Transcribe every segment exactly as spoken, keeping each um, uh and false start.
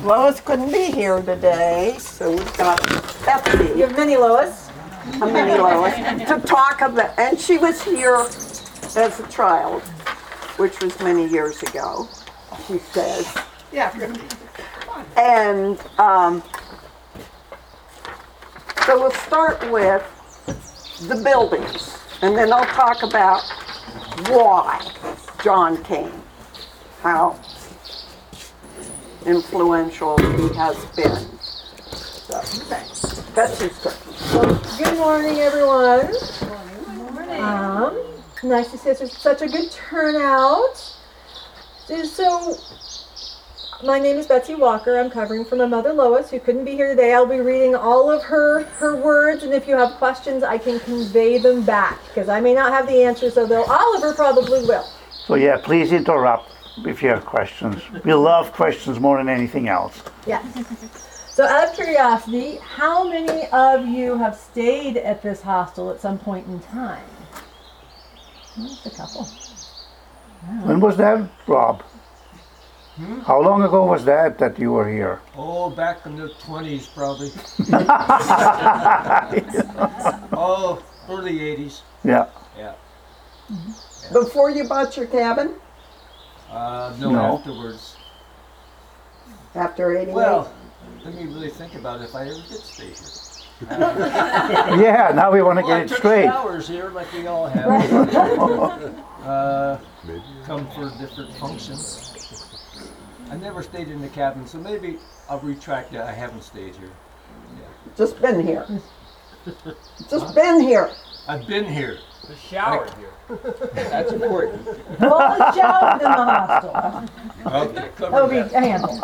Lois couldn't be here today, so we've got Betsy. You have many, Lois. A mini Lois to talk about, and she was here as a child, which was many years ago, she says. Yeah, really. And um, so we'll start with the buildings, and then I'll talk about why John came, how influential he has been. So, Betsy's turn. Well, good morning, everyone. Good morning. Um, nice to see such a good turnout. So, my name is Betsy Walker. I'm covering for my mother Lois, who couldn't be here today. I'll be reading all of her, her words, and if you have questions, I can convey them back, because I may not have the answers, although Oliver probably will. So yeah, please interrupt if you have questions. We love questions more than anything else. Yes. So out of curiosity, how many of you have stayed at this hostel at some point in time? Just a couple. Wow. When was that, Rob? Hmm? How long ago was that that you were here? Oh, back in the twenties, probably. Oh, early eighties. Yeah. Yeah. Before you bought your cabin? Uh, no, No. afterwards. After eighty-eight? Well, let me really think about if I ever did stay here. Yeah, now we want to Well, I get it took straight. showers here, like we all have. uh, come for different functions. I never stayed in the cabin, so maybe I'll retract that. I haven't stayed here. Just been here. Just been here. I've been here. The shower here. That's important. Well, it's showered in the hostel. Okay, That'll cover be that. a handle.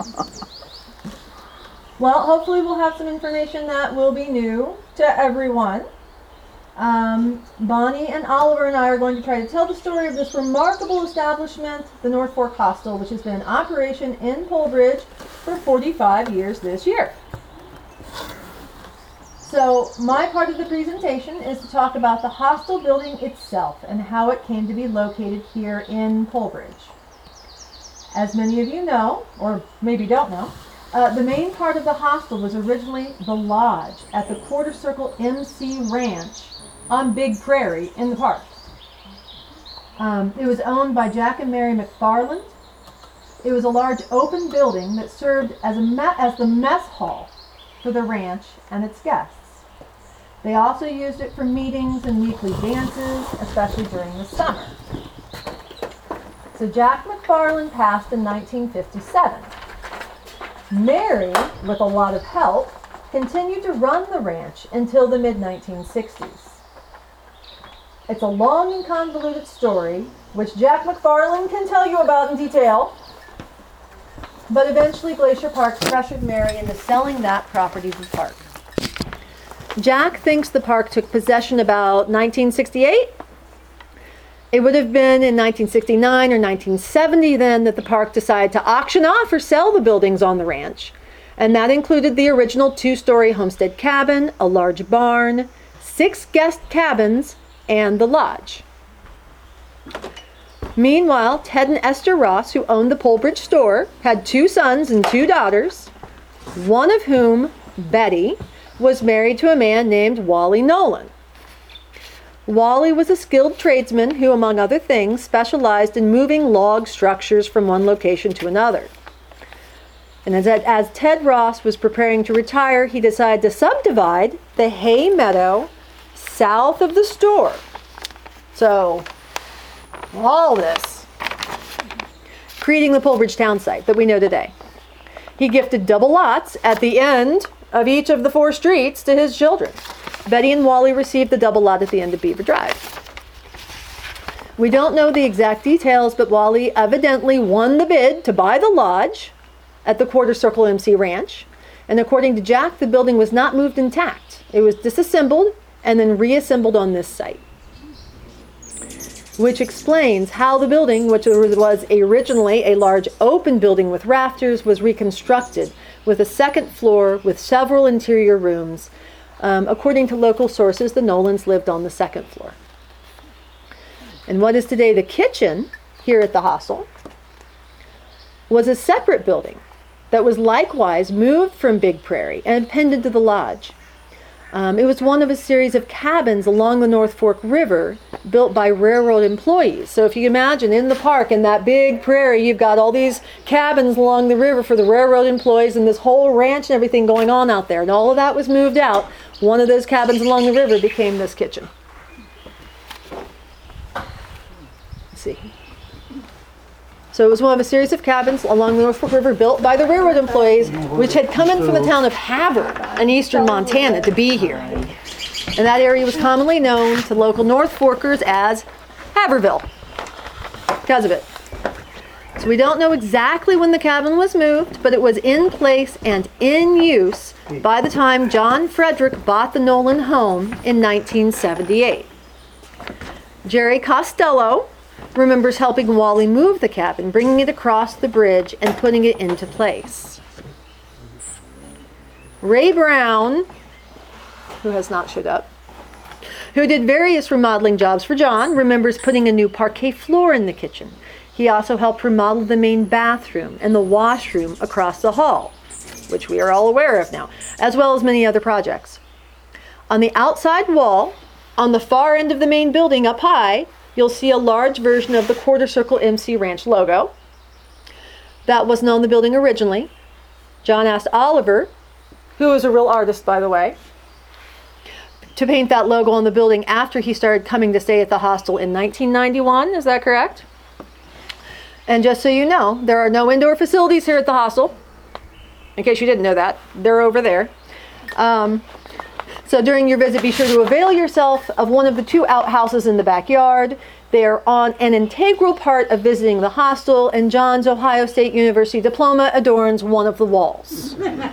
Well, hopefully we'll have some information that will be new to everyone. Um, Bonnie and Oliver and I are going to try to tell the story of this remarkable establishment, the North Fork Hostel, which has been in operation in Polbridge for forty-five years this year. So my part of the presentation is to talk about the hostel building itself and how it came to be located here in Polbridge. As many of you know, or maybe don't know, uh, the main part of the hostel was originally the lodge at the Quarter Circle M C Ranch on Big Prairie in the park. Um, it was owned by Jack and Mary McFarland. It was a large open building that served as, a me- as the mess hall for the ranch and its guests. They also used it for meetings and weekly dances, especially during the summer. So Jack McFarland passed in nineteen fifty-seven. Mary, with a lot of help, continued to run the ranch until the mid nineteen sixties. It's a long and convoluted story, which Jack McFarland can tell you about in detail, but eventually Glacier Park pressured Mary into selling that property to the park. Jack thinks the park took possession about nineteen sixty-eight. It would have been in nineteen sixty-nine or nineteen seventy then that the park decided to auction off or sell the buildings on the ranch. And that included the original two-story homestead cabin, a large barn, six guest cabins, and the lodge. Meanwhile, Ted and Esther Ross, who owned the Polbridge store, had two sons and two daughters, one of whom, Betty, was married to a man named Wally Nolan. Wally was a skilled tradesman who, among other things, specialized in moving log structures from one location to another. And as, as Ted Ross was preparing to retire, he decided to subdivide the hay meadow south of the store. So, all this, creating the Polbridge town site that we know today. He gifted double lots at the end of each of the four streets to his children. Betty and Wally received the double lot at the end of Beaver Drive. We don't know the exact details, but Wally evidently won the bid to buy the lodge at the Quarter Circle M C Ranch. And according to Jack, the building was not moved intact. It was disassembled and then reassembled on this site. Which explains how the building, which was originally a large open building with rafters, was reconstructed with a second floor with several interior rooms. Um, according to local sources, the Nolans lived on the second floor. And what is today the kitchen here at the hostel was a separate building that was likewise moved from Big Prairie and appended to the lodge. Um, it was one of a series of cabins along the North Fork River built by railroad employees. So if you can imagine in the park, in that big prairie, you've got all these cabins along the river for the railroad employees and this whole ranch and everything going on out there. And all of that was moved out. One of those cabins along the river became this kitchen. Let's see. So it was one of a series of cabins along the North Fork River built by the railroad employees, which had come in from the town of Havre in eastern Montana to be here. And that area was commonly known to local North Forkers as Haverville because of it. So we don't know exactly when the cabin was moved, but it was in place and in use by the time John Frederick bought the Nolan home in nineteen seventy-eight. Jerry Costello remembers helping Wally move the cabin, bringing it across the bridge and putting it into place. Ray Brown, who has not showed up, who did various remodeling jobs for John, remembers putting a new parquet floor in the kitchen. He also helped remodel the main bathroom and the washroom across the hall, which we are all aware of now, as well as many other projects. On the outside wall, on the far end of the main building up high, you'll see a large version of the Quarter Circle M C Ranch logo. That wasn't on the building originally. John asked Oliver, who is a real artist, by the way, to paint that logo on the building after he started coming to stay at the hostel in nineteen ninety-one. Is that correct? And just so you know, there are no indoor facilities here at the hostel. In case you didn't know that, they're over there. Um, So during your visit, be sure to avail yourself of one of the two outhouses in the backyard. They are on an integral part of visiting the hostel, and John's Ohio State University diploma adorns one of the walls.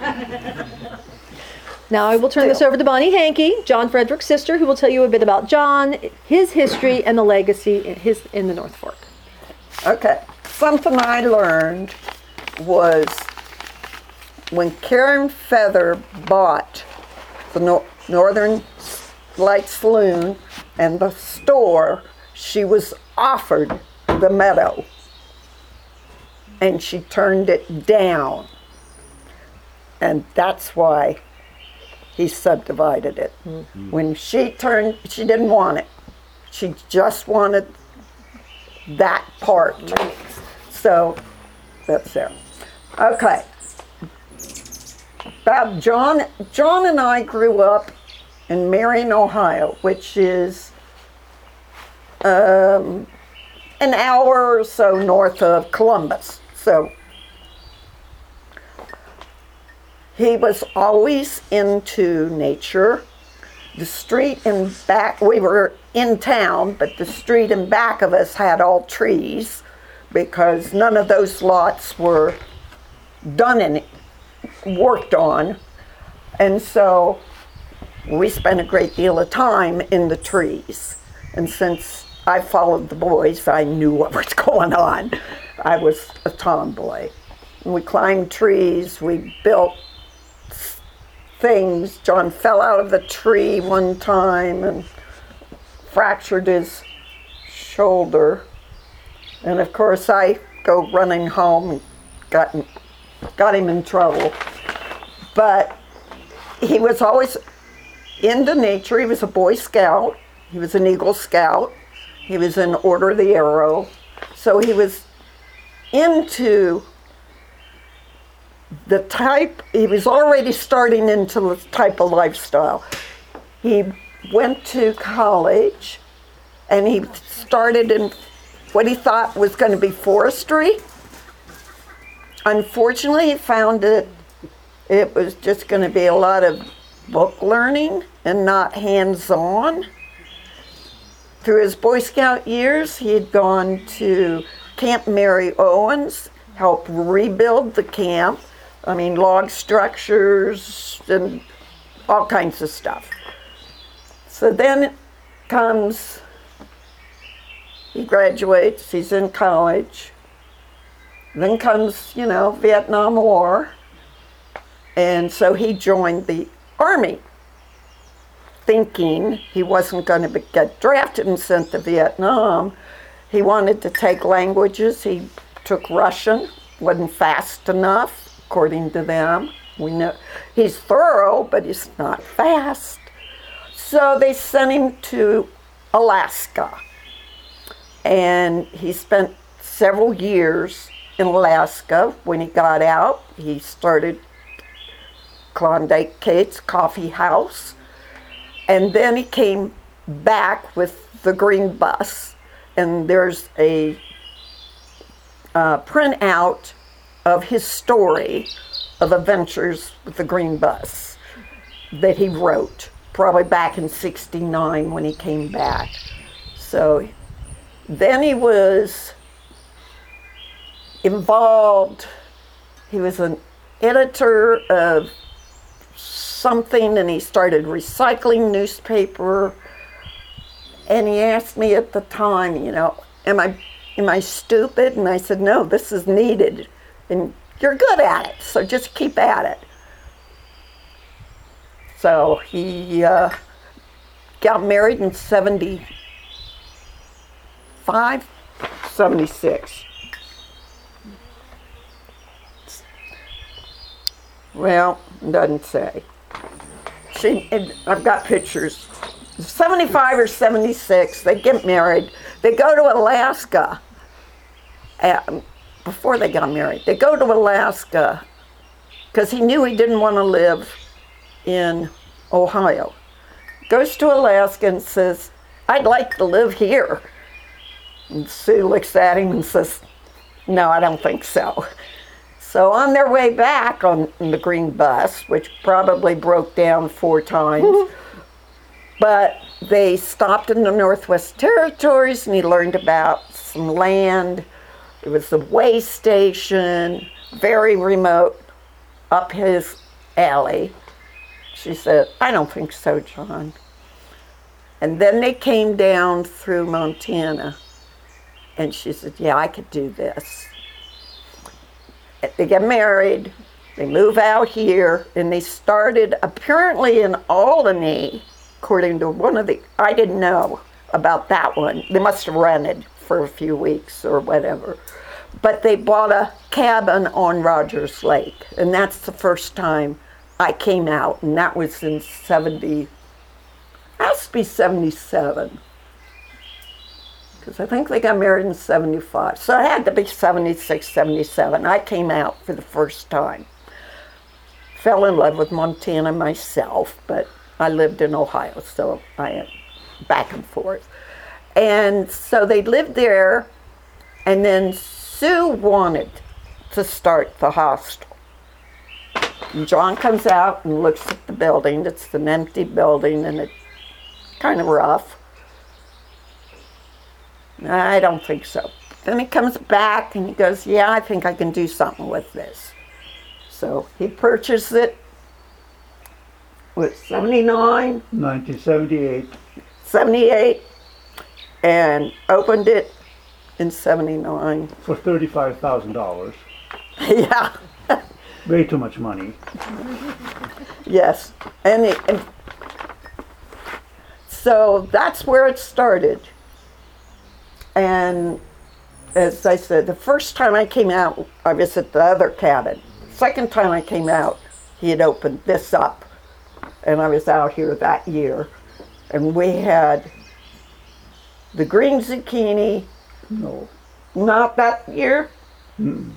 Now I will turn this over to Bonnie Hankey, John Frederick's sister, who will tell you a bit about John, his history, and the legacy in, his, in the North Fork. Okay, something I learned was when Karen Feather bought the no- Northern Light Saloon and the store, she was offered the meadow and she turned it down, and that's why he subdivided it. Mm-hmm. When she turned, she didn't want it. She just wanted that part. So that's there. Okay. About John, John and I grew up in Marion, Ohio, which is um, an hour or so north of Columbus. So he was always into nature. The street in back, we were in town, but the street in back of us had all trees because none of those lots were done in worked on, and so we spent a great deal of time in the trees. And since I followed the boys, I knew what was going on. I was a tomboy. And we climbed trees, we built things. John fell out of the tree one time and fractured his shoulder. And of course I go running home and got got him in trouble. But he was always into nature. He was a Boy Scout. He was an Eagle Scout. He was in Order of the Arrow. So he was into the type, he was already starting into the type of lifestyle. He went to college and he started in what he thought was going to be forestry. Unfortunately, he found that it was just going to be a lot of book learning and not hands-on. Through his Boy Scout years, he had gone to Camp Mary Owens, helped rebuild the camp. I mean, log structures and all kinds of stuff. So then comes, he graduates, he's in college. Then comes, you know, Vietnam War. And so he joined the Army, thinking he wasn't going to get drafted and sent to Vietnam. He wanted to take languages. He took Russian, wasn't fast enough. according to them. We know he's thorough, but he's not fast. So they sent him to Alaska. And he spent several years in Alaska. When he got out, he started Klondike Kate's Coffee House. And then he came back with the Green Bus. And there's a uh, printout of his story of adventures with the Green Bus that he wrote, probably back in sixty-nine when he came back. So then he was involved, he was an editor of something, and he started recycling newspaper. And he asked me at the time, you know, am I am I stupid? And I said, no, this is needed, and you're good at it, so just keep at it. So he uh, got married in seventy-five, seventy-six. Well, it doesn't say. She, I've got pictures. seventy-five or seventy-six, they get married. They go to Alaska. Uh, before they got married, they go to Alaska because he knew he didn't want to live in Ohio. Goes to Alaska and says, I'd like to live here. And Sue looks at him and says, no, I don't think so. So on their way back on the Green Bus, which probably broke down four times, but they stopped in the Northwest Territories and he learned about some land. It was a way station, very remote, up his alley. She said, I don't think so, John. And then they came down through Montana. And she said, yeah, I could do this. They get married, they move out here, and they started apparently in Albany, according to one of the, I didn't know about that one. They must have rented for a few weeks or whatever. But they bought a cabin on Rogers Lake, and that's the first time I came out, and that was in seventy, has to be seventy-seven. Because I think they got married in seventy-five. So it had to be seventy-six, seventy-seven. I came out for the first time. Fell in love with Montana myself, but I lived in Ohio, so I am back and forth. And so they lived there, and then Sue wanted to start the hostel. And John comes out and looks at the building. It's an empty building, and it's kind of rough. I don't think so. Then he comes back and he goes, yeah, I think I can do something with this. So he purchased it with seventy-nine, nineteen seventy-eight. seventy-eight, and opened it in seventy-nine. For thirty-five thousand dollars. Yeah. Way too much money. Yes. And, it, and so that's where it started. And as I said, the first time I came out, I was at the other cabin. Second time I came out, he had opened this up. And I was out here that year. And we had the green zucchini. No. Not that year. Mm.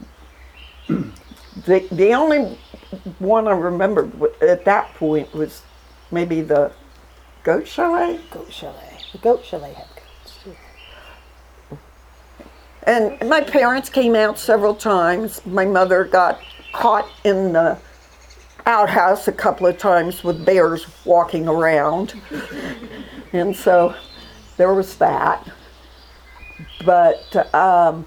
The, the only one I remembered at that point was maybe the goat chalet. Goat chalet. The goat chalet had goats too. And my parents came out several times. My mother got caught in the outhouse a couple of times with bears walking around. And so there was that. But um,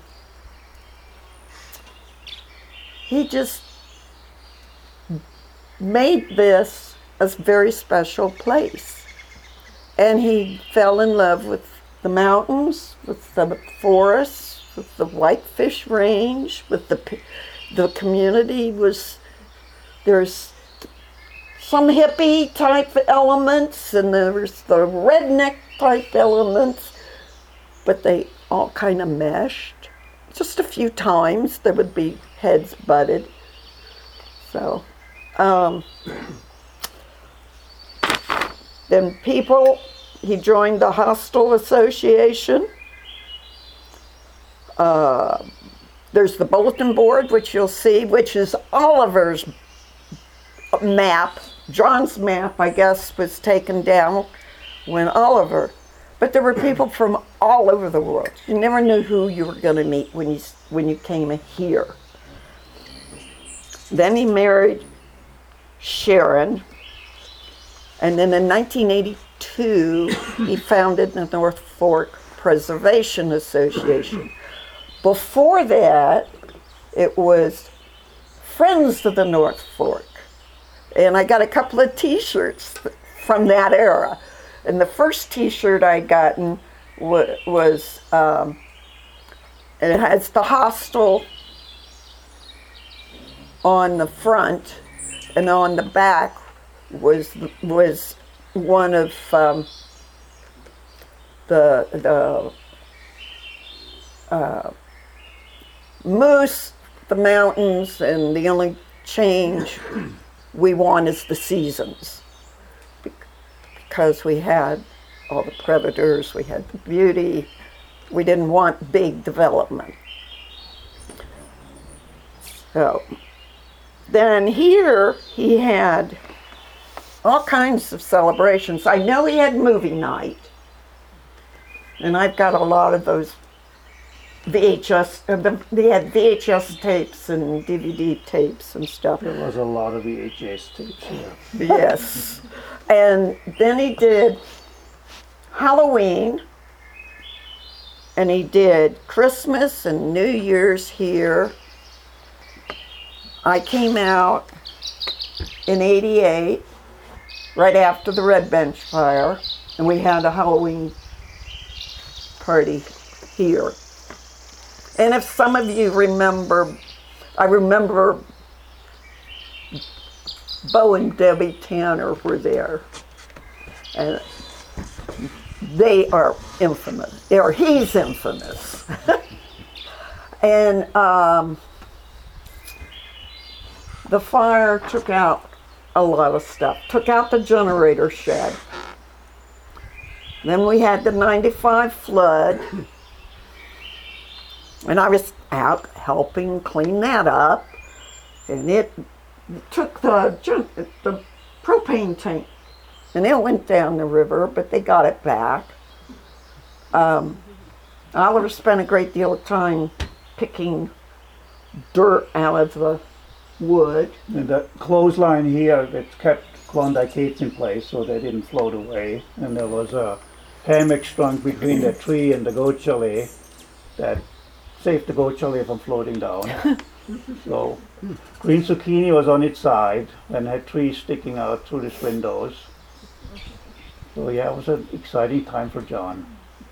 he just made this a very special place. And he fell in love with the mountains, with the forests, with the Whitefish Range, with the the community. Was there's some hippie type elements and there's the redneck type elements, but they all kind of meshed. Just a few times there would be heads butted, So, um, then people, he joined the Hostel Association. Uh, there's the bulletin board, which you'll see, which is Oliver's map. John's map, I guess, was taken down when Oliver, but there were people from all over the world. You never knew who you were going to meet when you when you came here. Then he married Sharon, and then in nineteen eighty-two he founded the North Fork Preservation Association. Before that, it was Friends of the North Fork. And I got a couple of t-shirts from that era. And the first t-shirt I gotten wa- was, um, and it has the hostel on the front, and on the back was was one of um, the the uh, moose, the mountains, and the only change we want is the seasons. Because we had all the predators, we had the beauty, we didn't want big development. So, then here he had all kinds of celebrations. I know he had movie night, and I've got a lot of those V H S, uh, the, they had V H S tapes and D V D tapes and stuff. There was a lot of V H S tapes here. Yes. And then he did Halloween, and he did Christmas and New Year's here. I came out in eighty-eight, right after the Red Bench fire, and we had a Halloween party here. And if some of you remember, I remember Bo and Debbie Tanner were there. And they are infamous, or he's infamous. And um, the fire took out a lot of stuff, took out the generator shed. Then we had the ninety-five flood. And I was out helping clean that up, and it took the the propane tank, and it went down the river, but they got it back. Um, Oliver spent a great deal of time picking dirt out of the wood. And the clothesline here that kept Klondike Heights in place so they didn't float away. And there was a hammock strung between the tree and the goat chalet that saved the goat chalet from floating down. So green zucchini was on its side and had trees sticking out through its windows. So yeah, it was an exciting time for John.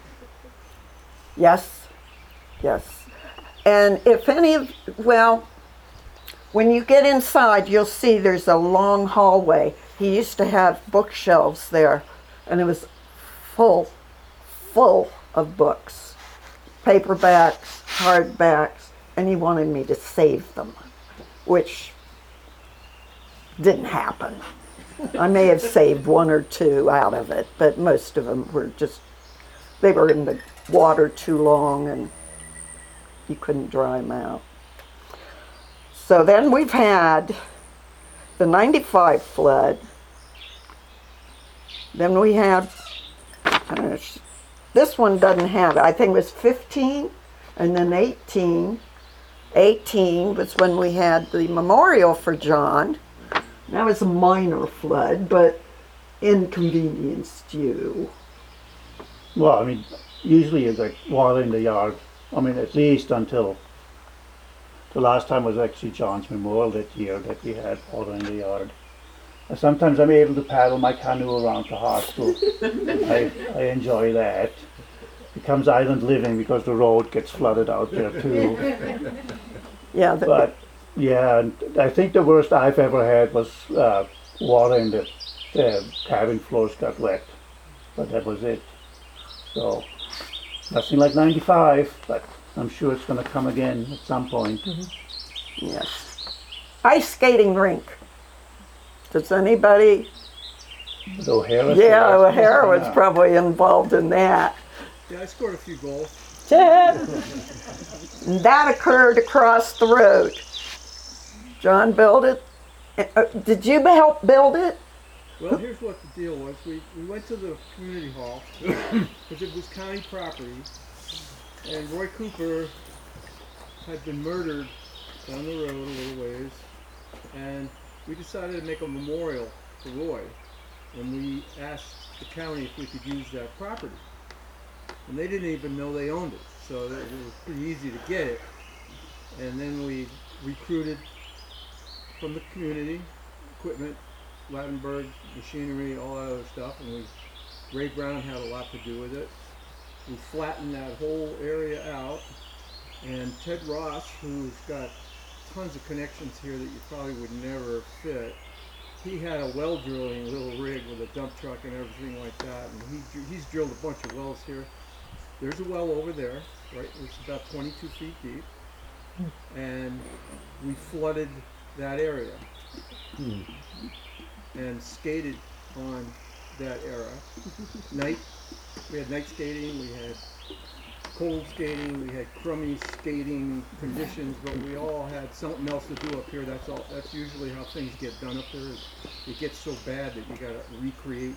Yes, yes. And if any of, well, when you get inside, you'll see there's a long hallway. He used to have bookshelves there, and it was full, full of books, paperbacks, hardbacks, and he wanted me to save them, which didn't happen. I may have saved one or two out of it, but most of them were just, they were in the water too long and you couldn't dry them out. So then we've had the ninety-five flood. Then we had, uh, this one doesn't have it, I think it was fifteen, and then eighteen. eighteen was when we had the memorial for John. That was a minor flood, but inconvenienced you. Well, I mean, usually you get water in the yard. I mean, at least until the last time was actually John's memorial that year that we had water in the yard. And sometimes I'm able to paddle my canoe around the hostel. I, I enjoy that. It becomes island living because the road gets flooded out there too. Yeah, the, But yeah, and I think the worst I've ever had was uh, water in the, the cabin floors got wet, but that was it. So nothing like ninety-five, but I'm sure it's going to come again at some point. yes. ice skating rink. Does anybody? So O'Hara. Yeah, O'Hara was Yeah. probably involved in that. Yeah, I scored a few goals. And that occurred across the road. John built it. Uh, Did you help build it? Well, here's what the deal was. We, we went to the community hall because it was county property, and Roy Cooper had been murdered down the road a little ways, and we decided to make a memorial to Roy, and we asked the county if we could use that property. And they didn't even know they owned it, so it was pretty easy to get it. And then we recruited from the community, equipment, Lattenberg, machinery, all that other stuff, and we, Ray Brown had a lot to do with it. We flattened that whole area out, and Ted Ross, who's got tons of connections here that you probably would never fit, he had a well drilling little rig with a dump truck and everything like that, and he, he's drilled a bunch of wells here. There's a well over there, right? It's about twenty-two feet deep, and we flooded that area Hmm. and skated on that era. Night, we had night skating, we had cold skating, we had crummy skating conditions, but we all had something else to do up here. That's all. That's usually how things get done up there. Is it gets so bad that you gotta recreate.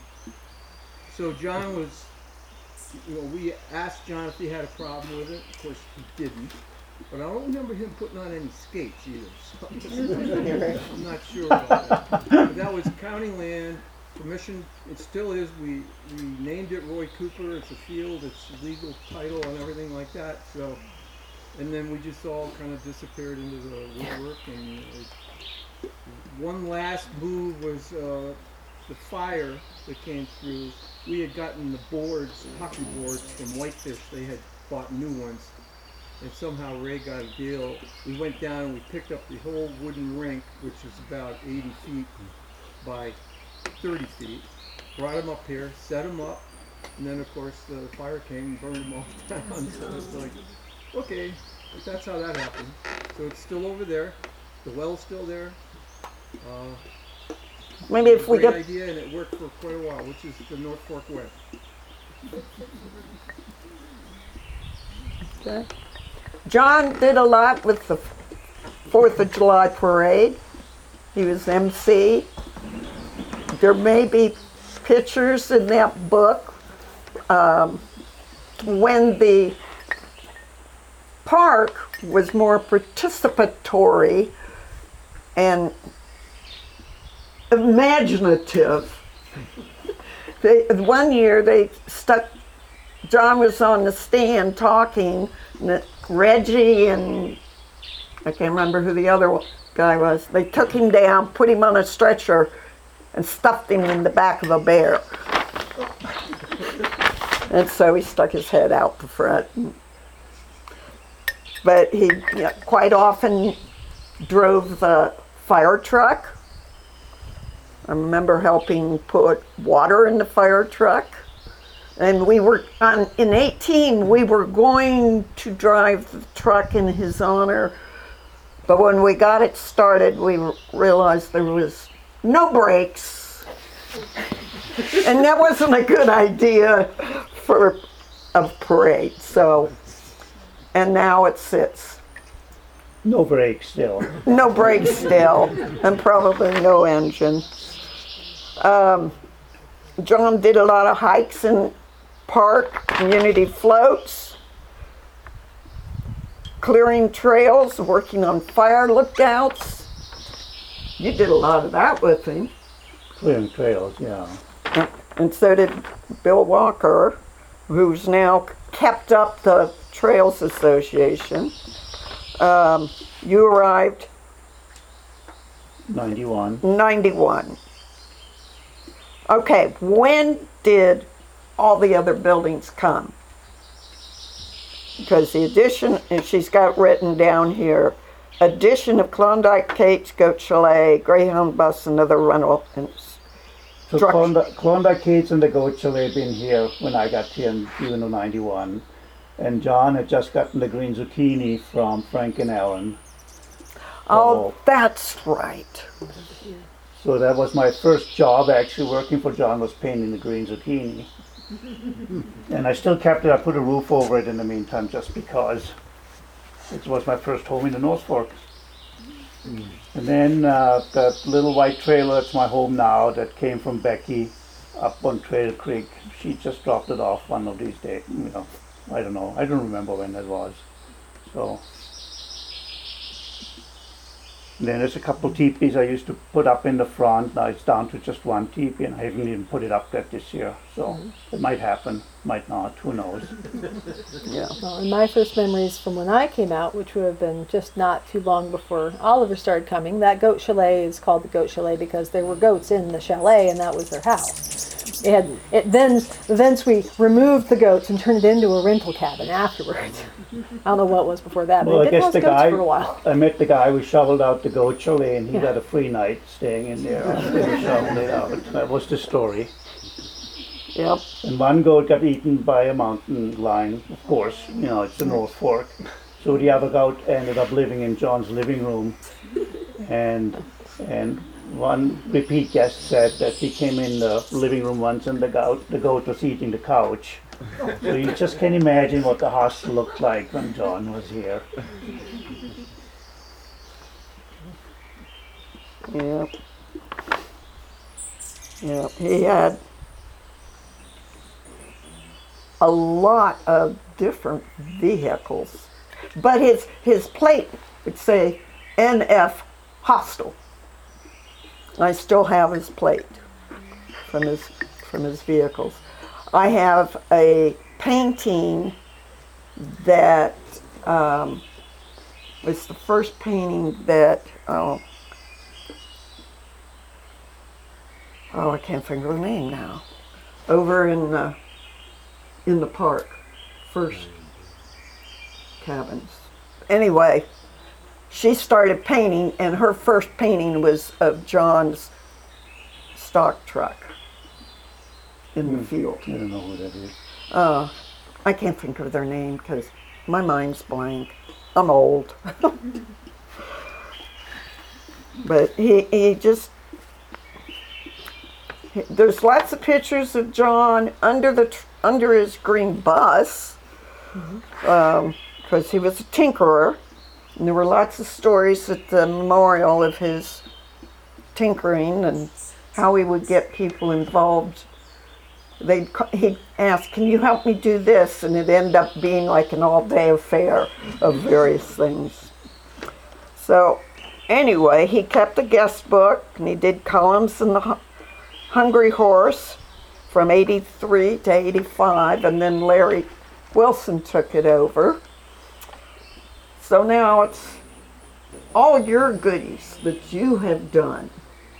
So John was, you know, we asked John if he had a problem with it. Of course, he didn't. But I don't remember him putting on any skates either. So I'm, just, I'm not sure about that. But that was county land, permission. It still is. We we named it Roy Cooper. It's a field. It's legal title and everything like that. So, and then we just all kind of disappeared into the woodwork. And it, one last move was uh, the fire that came through. We had gotten the boards, hockey boards from Whitefish. They had bought new ones. And somehow Ray got a deal. We went down and we picked up the whole wooden rink, which is about eighty feet by thirty feet, brought them up here, set them up, and then of course the fire came and burned them all down. So it's like, okay, but that's how that happened. So it's still over there. The well's still there. Uh, Maybe if we great get idea, and it worked for quite a while, which is the North Fork Web. Okay. John did a lot with the Fourth of July parade. He was M C. There may be pictures in that book um, when the park was more participatory and imaginative. They, one year they stuck, John was on the stand talking, and Reggie and I can't remember who the other guy was, they took him down, put him on a stretcher, and stuffed him in the back of a bear. And so he stuck his head out the front. But he you know, quite often drove the fire truck. I remember helping put water in the fire truck. And we were, on, in eighteen, we were going to drive the truck in his honor. But when we got it started, we realized there was no brakes. And that wasn't a good idea for a parade. So, and now it sits. No brakes still. No brakes still, and probably no engine. Um, John did a lot of hikes in park, community floats, clearing trails, working on fire lookouts. You did a lot of that with him. Clearing trails, yeah. And so did Bill Walker, who's now kept up the Trails Association. Um, you arrived ninety-one. ninety-one. Okay, when did all the other buildings come? Because the addition, and she's got written down here, addition of Klondike Kate's Goat Chalet, Greyhound bus, and other rental. And So Structure. Klondike, Klondike Kate's and the Goat Chalet been here when I got here in June of ninety-one. And John had just gotten the green zucchini from Frank and Ellen. Oh, that's right. So that was my first job actually working for John, was painting the green zucchini. And I still kept it. I put a roof over it in the meantime just because it was my first home in the North Fork. And then uh, that little white trailer, it's my home now, that came from Becky up on Trail Creek. She just dropped it off one of these days. You know, I don't know. I don't remember when that was. So. And then there's a couple teepees I used to put up in the front. Now it's down to just one teepee, and I haven't even put it up yet this year. So it might happen, might not. Who knows? Yeah. Well, and my first memories from when I came out, which would have been just not too long before Oliver started coming, that goat chalet is called the goat chalet because there were goats in the chalet, and that was their house. It had, it then, thence we removed the goats and turned it into a rental cabin afterwards. I don't know what was before that, but Well, it I did guess house the goats guy, for a while. I met the guy, we shoveled out the goat chalet, and he Yeah. got a free night staying in there. We shoveled it out. That was the story. Yep. And one goat got eaten by a mountain lion, of course, you know, it's the North Fork. So the other goat ended up living in John's living room. And and one repeat guest said that he came in the living room once and the goat, the goat was eating the couch. So you just can imagine what the hostel looked like when John was here. Yep. Yep. He had a lot of different vehicles, but his his plate would say N F Hostel. I still have his plate from his from his vehicles. I have a painting that um, was the first painting that oh, oh I can't think of the name now. Over in the in the park, first cabins. Anyway, she started painting, and her first painting was of John's stock truck in the field. I don't know who that is. Uh, I can't think of their name because my mind's blank. I'm old. But he, he just, he, there's lots of pictures of John under the tr- under his green bus, because um, he was a tinkerer. And there were lots of stories at the memorial of his tinkering and how he would get people involved. They'd, he'd ask, can you help me do this? And it'd end up being like an all-day affair of various things. So anyway, he kept a guest book, and he did columns in the Hu- Hungry Horse from eighty-three to eighty-five, and then Larry Wilson took it over. So now it's all your goodies that you have done.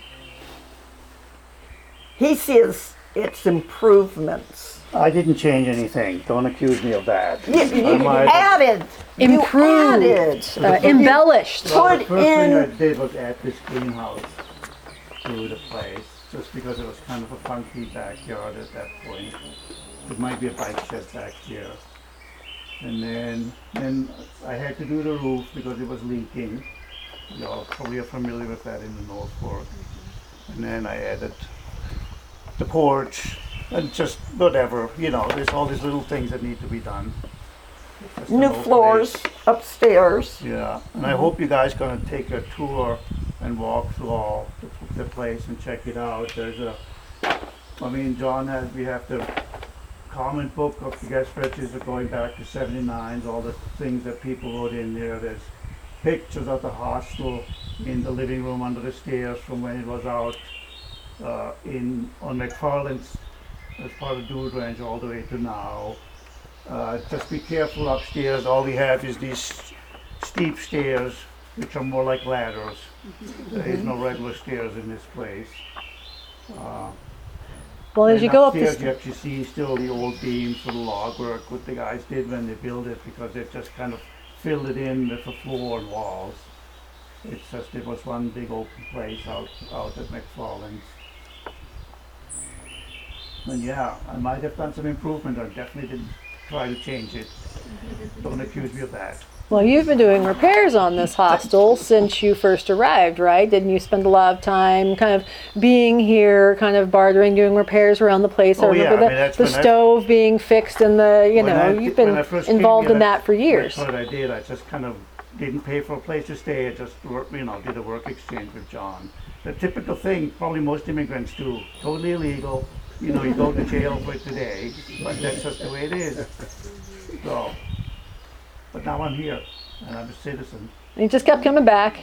He says it's improvements. I didn't change anything. Don't accuse me of that. You, you I might have- added. Improved, You added. uh, embellished. Well, the Put first thing I in. did was add this greenhouse to the place, just because it was kind of a funky backyard at that point. It might be a bike shed back here. And then, then I had to do the roof because it was leaking. Y'all probably are familiar with that in the North Fork. And then I added the porch and just whatever, you know, there's all these little things that need to be done. Just an New old floors place. upstairs. Yeah, and I hope you guys gonna take a tour and walk through all the, the place and check it out. There's a, I mean, John has, we have the comment book of the guest registers going back to seventy-nine, all the things that people wrote in there. There's pictures of the hostel in the living room under the stairs from when it was out uh, in on McFarland's as part of Dude Ranch all the way to now. Uh, just be careful upstairs. All we have is these steep stairs, which are more like ladders. There is no regular stairs in this place. Uh, Well, as and you go up the upstairs, st- you actually see still the old beams for the log work, what the guys did when they built it, because they've just kind of filled it in with the floor and walls. It's just, it was one big open place out, out at McFarland's. And yeah, I might have done some improvement. I definitely didn't try to change it. Don't accuse me of that. Well, you've been doing repairs on this hostel since you first arrived, right? Didn't you spend a lot of time kind of being here, kind of bartering, doing repairs around the place? Oh, I remember yeah, I mean, the, that's the when I- stove being fixed and the, you When know, I- you've when been I first came involved here, in that for years. That's what I did. I just kind of didn't pay for a place to stay. I just work, you know, did a work exchange with John. The typical thing, probably most immigrants do. Totally illegal. You know, you go to jail for it today, but that's just the way it is. So, but now I'm here, and I'm a citizen. And you just kept coming back.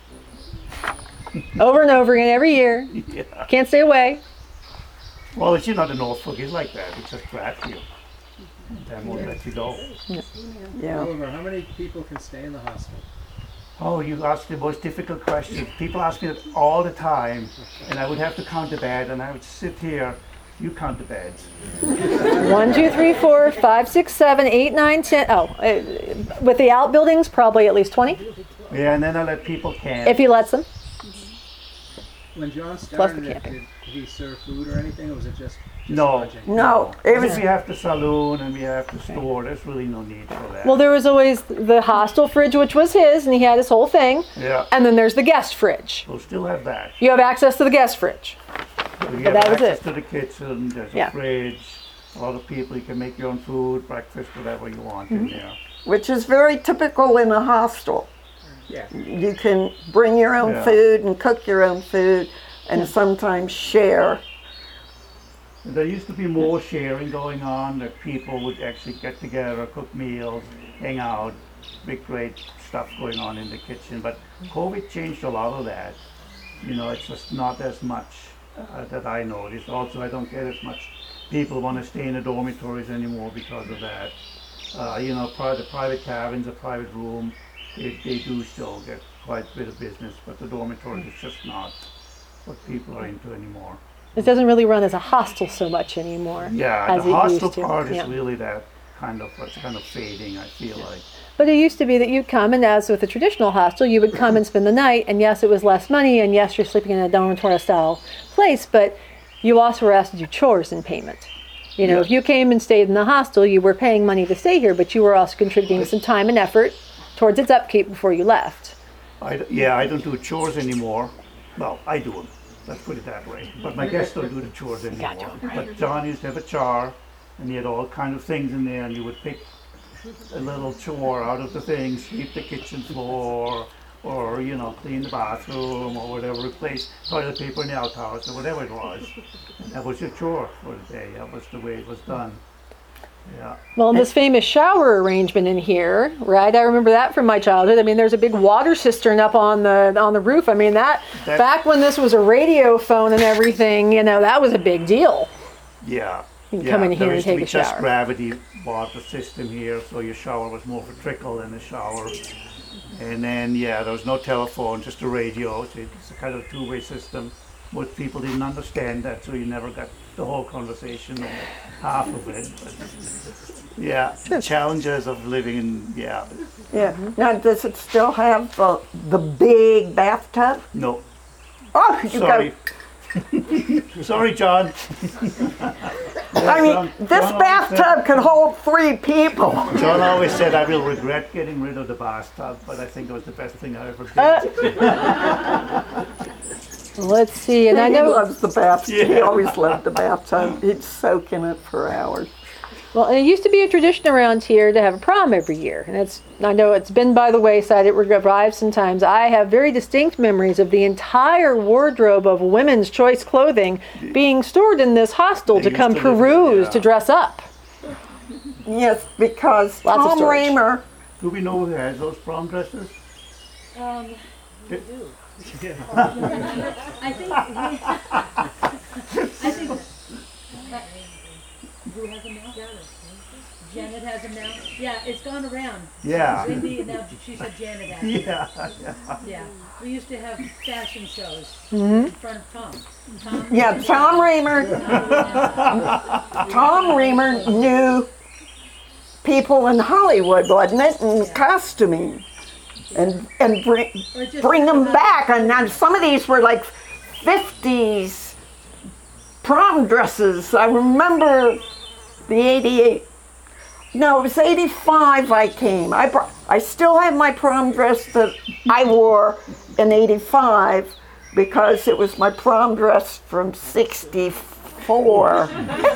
Over and over again every year. Yeah. Can't stay away. Well, it's, you know, the Norfolk is like that. It's just grabs you. And then won't let you go. Yeah. However, how many people can stay in the hostel? Oh, you asked the most difficult question. People ask me that all the time, and I would have to count the bed, and I would sit here. You count the beds. One, two, three, four, five, six, seven, eight, nine, ten. Oh, uh, with the outbuildings, probably at least twenty, Yeah, and then I let people camp. if he lets them. When John Plus the started it, camping. did he serve food or anything, or was it just, just No. lodging? No, it Because was we have the saloon and we have the store. There's really no need for that. Well, there was always the hostel fridge, which was his, and he had his whole thing. yeah, And then there's the guest fridge. we'll still have that. You have access to the guest fridge. We But have that was access it. to the kitchen. There's Yeah. a fridge. A lot of people, you can make your own food, breakfast, whatever you want Mm-hmm. in there. which is very typical in a hostel. Yeah. You can bring your own Yeah. food and cook your own food and sometimes share. There used to be more sharing going on, that people would actually get together, cook meals, hang out, big great stuff going on in the kitchen. But COVID changed a lot of that. You know, it's just not as much uh, that I noticed. Also, I don't get as much people want to stay in the dormitories anymore because of that. Uh, you know, pri- the private cabins, a private room, they, they do still get quite a bit of business, but the dormitories is just not what people are into anymore. It doesn't really run as a hostel so much anymore. Yeah, as the it hostel used to. part Yeah. is really that kind of what's kind of fading, I feel like. But it used to be that you'd come, and as with a traditional hostel, you would come and spend the night, and yes, it was less money, and yes, you're sleeping in a dormitory style place, but you also were asked to do chores in payment. You know, Yeah. if you came and stayed in the hostel, you were paying money to stay here, but you were also contributing some time and effort towards its upkeep before you left. I d yeah, I don't do chores anymore. Well, I do them. Let's put it that way. But my guests don't do the chores anymore. But John used to have a char, and he had all kind of things in there, and you would pick a little chore out of the things, sweep the kitchen floor, or, you know, clean the bathroom, or whatever, replace toilet paper in the outhouse, or whatever it was. And that was your chore for the day. That was the way it was done. Yeah. Well, and this famous shower arrangement in here, right? I remember that from my childhood. I mean, there's a big water cistern up on the on the roof. I mean, that, That- back when this was a radio phone and everything, you know, that was a big deal. Yeah. You can yeah. come in here there and used to take be a just shower. gravity water system here, so your shower was more of a trickle than a shower. And then, yeah, there was no telephone, just a radio. So it's a kind of two-way system. Most people didn't understand that, so you never got the whole conversation or half of it. But, yeah, the challenges of living in, yeah, Yeah. Now, does it still have the, the big bathtub? no, Oh, you sorry. Sorry, John. got. I mean, John- this John always bathtub could hold three people. John always said, I will regret getting rid of the bathtub, but I think it was the best thing I ever did. Uh, Let's see, and I He know. loves the bathtub. He Yeah. always loved the bathtub. He'd soak in it for hours. Well, and it used to be a tradition around here to have a prom every year, and it's I know it's been by the wayside. It revives sometimes. I have very distinct memories of the entire wardrobe of women's choice clothing being stored in this hostel They to used come to live peruse there, yeah. to dress up. Yes, because Lots of Tom storage. Raymer, Do we know who has those prom dresses? Um, Yeah. we do. I think, I think, who has them now? Janet has them now? Yeah, it's gone around. Yeah. Cindy, and now she said Janet has them. Yeah. Yeah, we used to have fashion shows in front of Tom. Tom yeah, Tom Raymer, Tom Raymer knew people in Hollywood, wasn't it, and costuming, and and bring Or just bring them about- back. And now some of these were like fifties prom dresses. I remember the eighty-eight No, it was eighty-five I came. I, br- I still have my prom dress that I wore in eighty-five because it was my prom dress from sixty-four.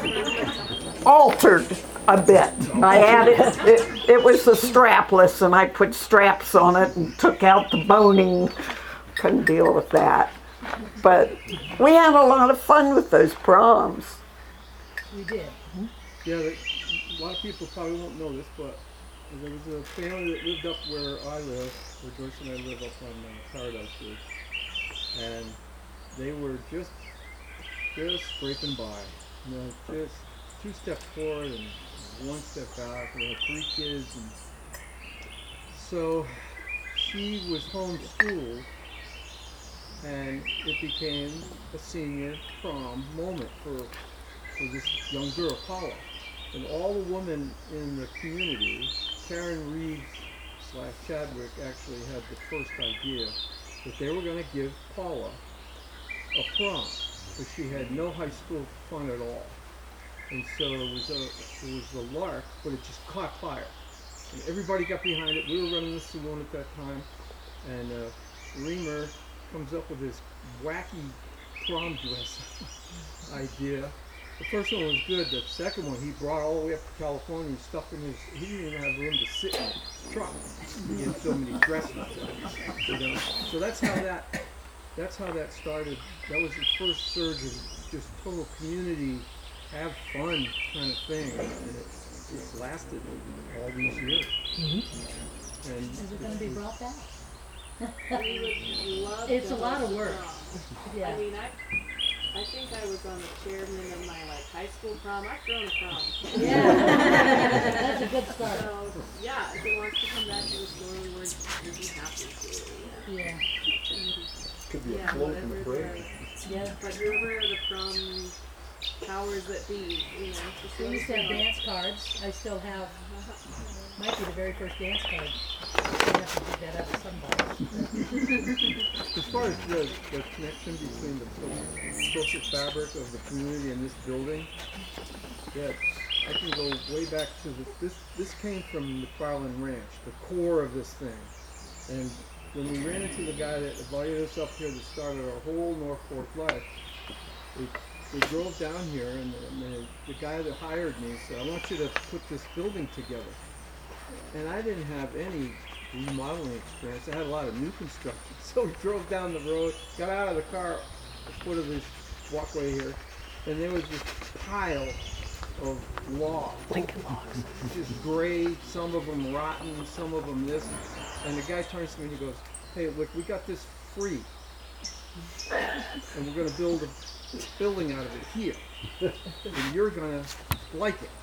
Altered a bit. I had it, it, it was the strapless and I put straps on it and took out the boning. Couldn't deal with that. But we had a lot of fun with those proms. We did. Yeah, that, a lot of people probably won't know this, but there was a family that lived up where I live, where Joyce and I live up on uh, Paradise Ridge, and they were just just scraping by. You know, just two steps forward and one step back. We had three kids, and so she was homeschooled, and it became a senior prom moment for for this young girl, Paula. And all the women in the community, Karen Reed slash Chadwick actually had the first idea that they were going to give Paula a prom, because she had no high school fun at all. And so it was a it was a lark, but it just caught fire. And everybody got behind it. We were running the saloon at that time, and uh, Reamer comes up with this wacky prom dress idea. The first one was good. The second one he brought all the way up to California and stuffed in his. He didn't even have room to sit in his truck. He had so many dresses. You know? So that's how that. That's how that started. That was the first surge of just total community, have fun kind of thing, and it just lasted all these years. Mm-hmm. And Is it gonna be brought back? We would love It's to a lot host of work. prom. Yeah. I mean, I, I think I was on the chairman of my like high school prom. I've thrown a prom. Yeah. That's a good start. So yeah, if it wants to come back to the store, we're we'd be happy to. Yeah. Could be a Yeah, float in the whatever parade. the, Yeah. but whoever the prom powers that be, you know. just We let used to us have know. dance cards. I still have, might be the very first dance card. I have to dig that up somebody. as far as the, the connection between the social, social fabric of the community and this building, yeah, I can go way back to the, this. This came from McFarland Ranch, the core of this thing. And when we ran into the guy that invited us up here that started our whole North Fork life, we, we drove down here, and, and the, the guy that hired me said, "I want you to put this building together." And I didn't have any remodeling experience. I had a lot of new construction. So we drove down the road, got out of the car at the foot of this walkway here, and there was this pile of logs. Lincoln logs. Just gray, some of them rotten, some of them this. And the guy turns to me and he goes, "Hey, look, we got this free. And we're going to build a building out of it here. And you're going to like it."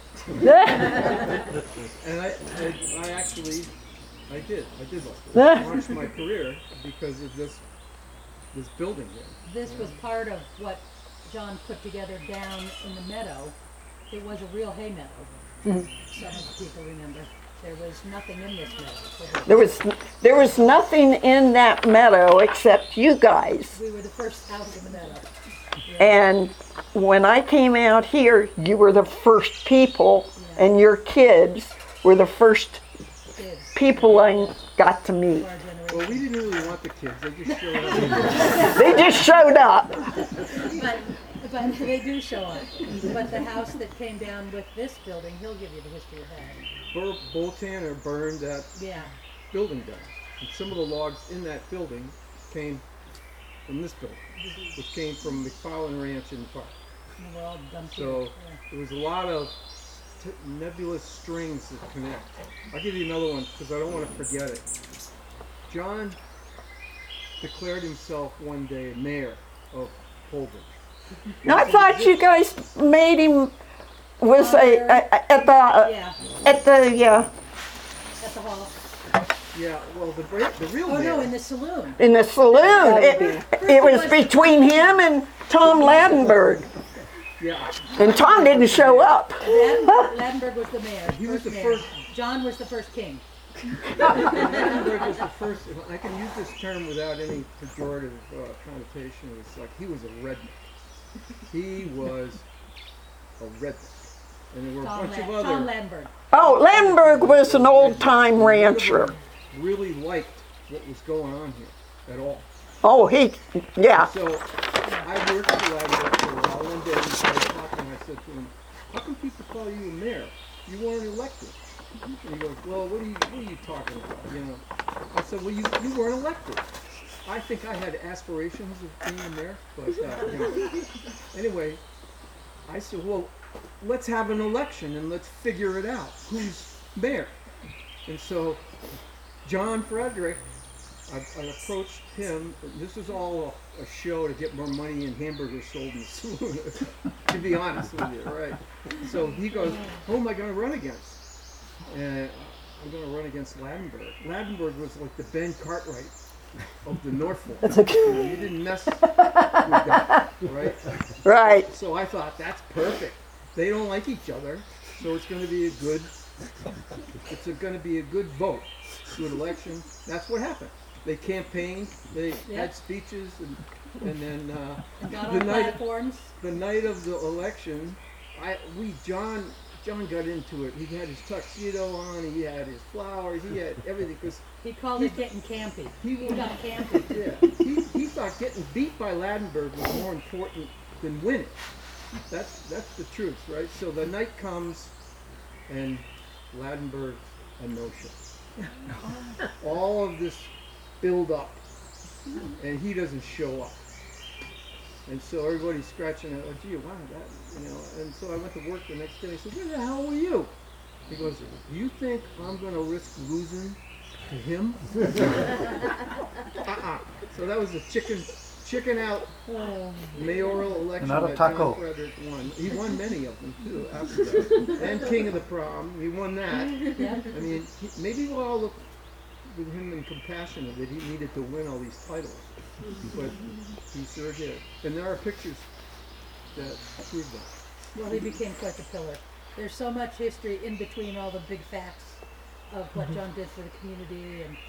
And I, I, I actually, I did, I did like it. I launched my career because of this, this building here. This was part of what John put together down in the meadow. It was a real hay meadow. Some of the people remember. There was nothing in this meadow. There was there was nothing in that meadow except you guys. We were the first house in the meadow. And when I came out here, you were the first people, and your kids were the first Kids, people I got to meet. our generation. Well, we didn't really want the kids. They just showed up. They just showed up. But, but they do show up. But the house that came down with this building, he'll give you the history of that. Bur- Boltanner burned that Yeah. building down. And some of the logs in that building came from this building, which came from McFarland Ranch in the park. And we're all dumped here. So Yeah. there was a lot of t- nebulous strings that connect. I'll give you another one because I don't want to forget it. John declared himself one day mayor of Holbridge. Now, I thought you guys made him was a, a at the Yeah, at the yeah at the hall. Yeah, well, the bra- the real Oh, mayor. no, in the saloon. in the saloon. It, it was between him and Tom Ladenburg, Yeah, and Tom didn't show up. Ladenburg, Ladenburg was the mayor. He was first the mayor. first- John was the first king. Ladenburg was the first. I can use this term without any pejorative uh, connotation. It's like he was a redneck. He was a redneck, and there were a Tom, bunch La- of other. Tom Ladenburg. Oh, Landenberg was an old-time rancher. really liked what was going on here at all. Oh, he, yeah. So I worked for Landenberg for a while. One day we started talking. I said to him, "How come people call you a mayor? You weren't elected." And he goes, "Well, what are you what are you talking about? You know?" I said, "Well, you you weren't elected." I think I had aspirations of being a mayor, but uh, you know. Anyway, I said, "Well, let's have an election and let's figure it out. Who's mayor?" And so John Frederick, I, I approached him. This was all a, a show to get more money and hamburgers sold in the saloon, to be honest with you, right? So he goes, "Who am I going to run against?" And I'm going to run against Ladenburg. Ladenburg was like the Ben Cartwright of the Norfolk. That's okay. You know, you didn't mess with that, right? Right. So I thought, that's perfect. They don't like each other, so it's going to be a good, it's going to be a good vote, good election. That's what happened. They campaigned, they Yep. had speeches, and, and then uh, And got the on night, platforms. the night of the election, I we John John got into it. He had his tuxedo on, he had his flowers, he had everything because He called it getting campy. he He was got campy. yeah he, he thought getting beat by Ladenburg was more important than winning. That's that's the truth, right? So the night comes, and Ladenburg a no-show. All of this build up, and he doesn't show up. And so everybody's scratching out, "Oh, gee, wow, that, you know." And so I went to work the next day. I said, "Where the hell were you?" He goes, "You think I'm going to risk losing to him?" uh-uh. So that was a chicken, chicken out mayoral election Not a that taco. John Frederick won. He won many of them too after that. And King of the Prom, he won that. Yeah. I mean, he, maybe we'll all look with him in compassion that he needed to win all these titles, but he sure did. And there are pictures that prove that. Well, he became quite a pillar. There's so much history in between all the big facts of what John did for the community, and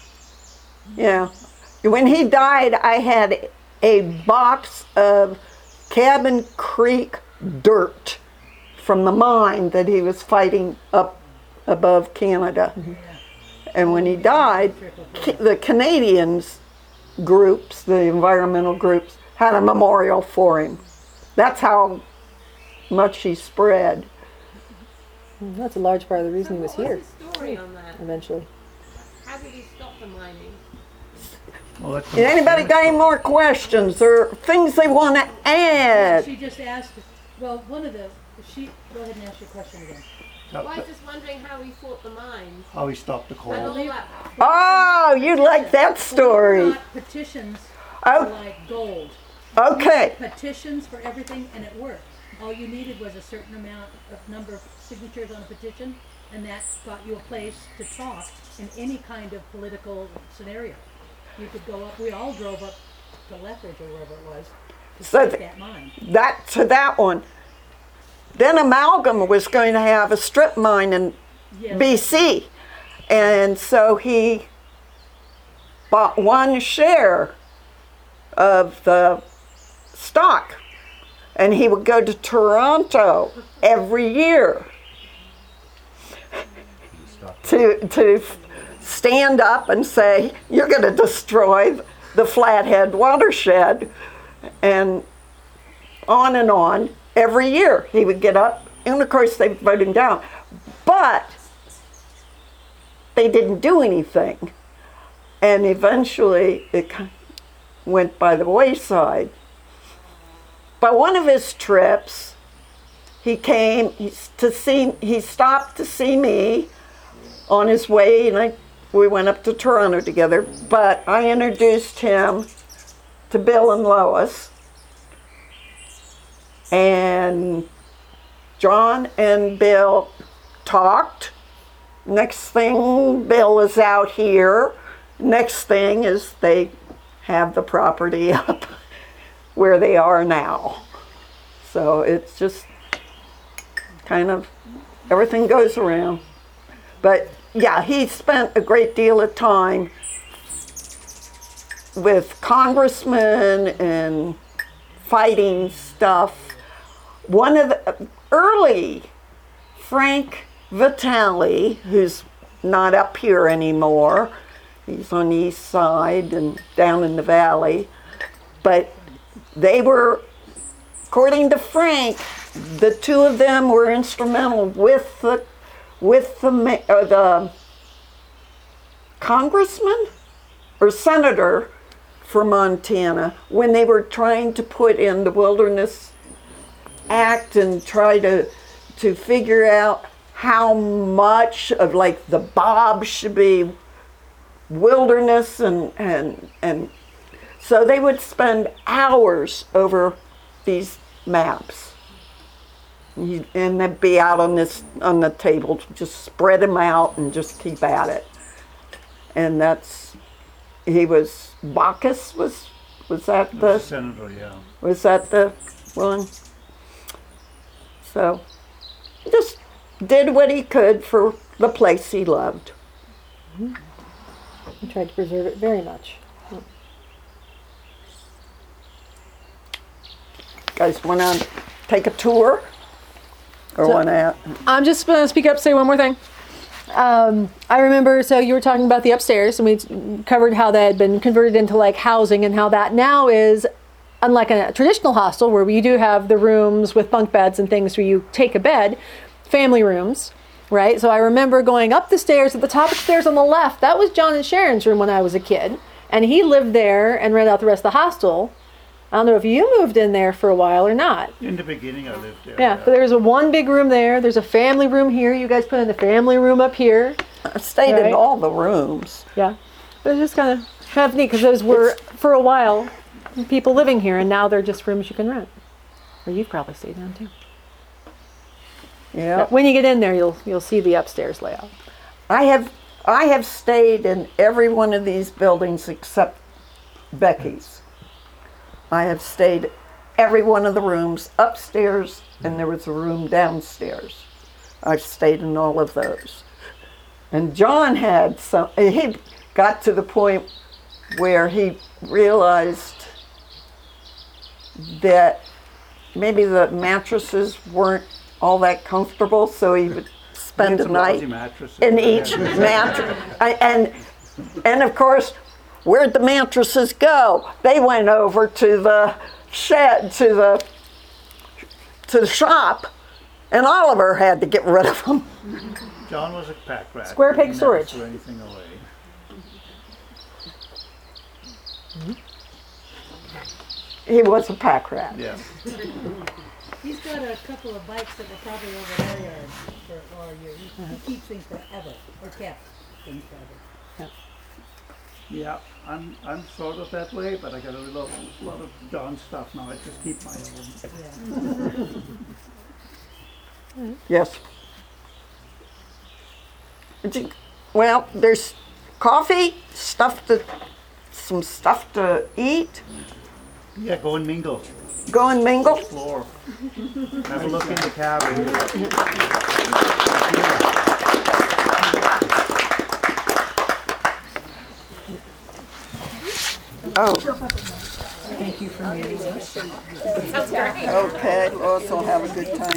Yeah. When he died, I had a box of Cabin Creek dirt from the mine that he was fighting up above Canada. And when he died, Ca- the Canadians groups, the environmental groups, had a memorial for him. That's how much he spread. That's a large part of the reason he was What here was the story on that? eventually. How did he stop the mining? Well, that's Anybody got any more questions or things they want to add? she just asked, well, one of the, she, go ahead and ask your question again. Well, I was just wondering how he fought the mines. how he stopped the And coal. all that. Oh, you like that story. Got petitions Oh. for like gold. Okay. Petitions for everything, and it worked. All you needed was a certain amount of number of signatures on a petition, and that got you a place to talk in any kind of political scenario. You could go up, we all drove up to Lethbridge or wherever it was to So fight th- that mine. That to that one. Then Amalgam was going to have a strip mine in Yes. B C. And so he bought one share of the stock. And he would go to Toronto every year to, to stand up and say, "You're going to destroy the Flathead watershed," and on and on. Every year he would get up, and of course they voted him down. But they didn't do anything. And eventually it kind of went by the wayside. But one of his trips, he came he's to see, he stopped to see me on his way, and I, we went up to Toronto together. But I introduced him to Bill and Lois. And John and Bill talked. Next thing, Bill is out here. Next thing is they have the property up where they are now. So it's just kind of, everything goes around. But yeah, he spent a great deal of time with congressmen and fighting stuff. One of the early Frank Vitale, who's not up here anymore. He's on the east side and down in the valley. But they were, according to Frank, the two of them were instrumental with the with the ma- uh, the congressman or senator for Montana when they were trying to put in the Wilderness Act and try to to figure out how much of like the Bob should be wilderness and and and so they would spend hours over these maps. You- and they'd be out on this on the table, just spread them out and just keep at it. And that's he was Bacchus was was that the Senator, yeah. was that the one? So just did what he could for the place he loved. He tried to preserve it very much. Guys want to take a tour? Or So- want to? I'm just going to speak up, say one more thing. Um, I remember, so you were talking about the upstairs, and we covered how that had been converted into like housing, and how that now is, unlike a traditional hostel where you do have the rooms with bunk beds and things where you take a bed, family rooms, right? So I remember going up the stairs, at the top of the stairs on the left, that was John and Sharon's room when I was a kid, and he lived there and rented out the rest of the hostel. I don't know if you moved in there for a while or not. In the beginning, I lived there. Yeah, but there's a one big room there. There's a family room here. You guys put in the family room up here. I stayed Right. in all the rooms. Yeah, but it's just kind of kind of neat because those were for a while people living here, and now they're just rooms you can rent. Or you've probably stayed in them too. Yeah. When you get in there, you'll you'll see the upstairs layout. I have I have stayed in every one of these buildings except Becky's. I have stayed every one of the rooms upstairs, and there was a room downstairs. I've stayed in all of those. And John had some, he got to the point where he realized that maybe the mattresses weren't all that comfortable, so he would spend a Some lousy night mattresses. in each mattress. I- And, and of course, where'd the mattresses go? They went over to the shed, to the to the shop, and Oliver had to get rid of them. John was a pack rat. Square He peg never storage. threw anything away. He was a pack rat. Yeah. He's got a couple of bikes that were probably over there for all year. He, he keeps things forever, or kept things forever. Yeah, I'm I'm sort of that way, but I got a lot, lot of John stuff now. I just keep my own. Yes. Did you- Well, there's coffee, stuff to, some stuff to eat. Yeah, go and mingle. Go and mingle. Explore. Have a look in the cabin. Oh. Thank you for meeting us. Okay, also have a good time.